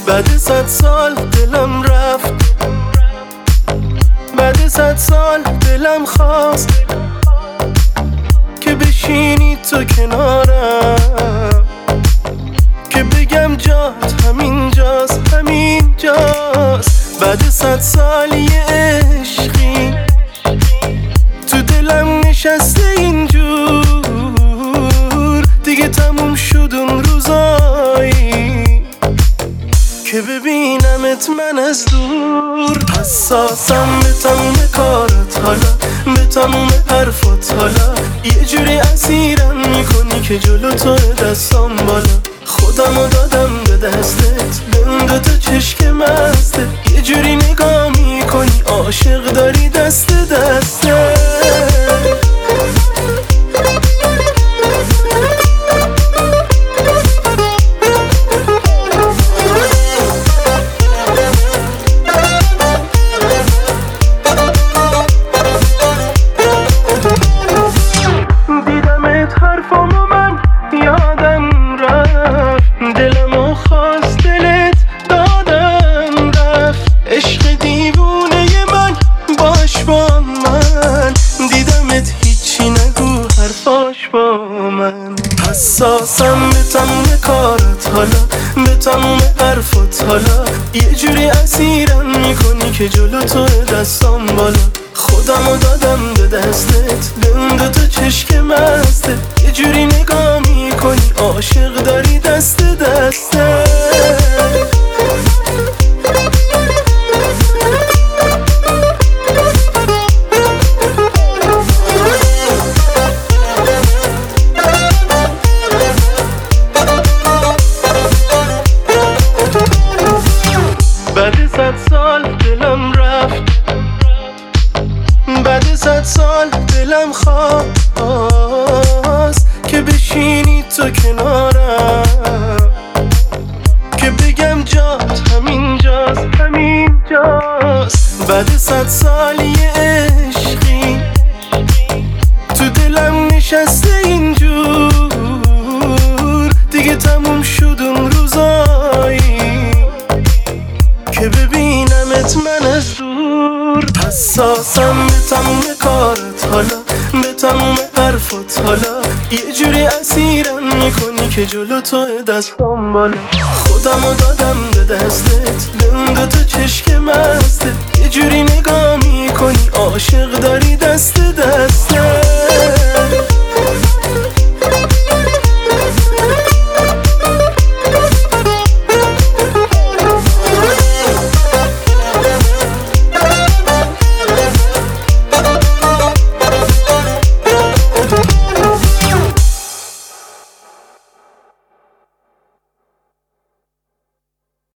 بعد 100 سال دلم رفت، بعد 100 سال دلم خواست که بشینی تو کنارم، که بگم جات همینجاست همینجاست. بعد 100 سال یه عشقی تو دلم نشسته اینجور، دیگه تموم شد اون روزایی که ببینمت من از دور. حساسم به تموم کارت حالا، به تموم حرفات حالا، یه جوری اسیرم میکنی که جلو تو دستام بالا. خودمو دادم به دستت، به اون دوتا چشک مسته، یه جوری نگاه میکنی عاشق داری دست دسته. حرفامو من یادم رفت، دلمو خواست دلت دادم رفت. عشق دیوونه من باش با من، دیدمت هیچی نگو حرفاش با من. حساسم به تموم کارت حالا، به تموم حرفات حالا، یه جوری اسیرم میکنی که جلو تو دستام بالا. خودمو دادم به دستت، به اون دوتا چشک مسته، یه جوری نگاه میکنی عاشق داری دست دسته. بعد 100 سال دلم رفت، بعد 100 سال دلم خواست که بشینی تو کنارم، که بگم جات همینجاست همینجاست. بعد 100 سال یه عشقی تو دلم نشسته اینجور، دیگه تموم شد اون روزایی که ببینمت من از دور. حساسم به تموم کارت حالا، به تموم حرفات حالا، یه جوری اسیرم میکنی که جلو تو دستام بالا. خودمو دادم به دستت، به اون دوتا چشک مسته، یه جوری نگاه میکنی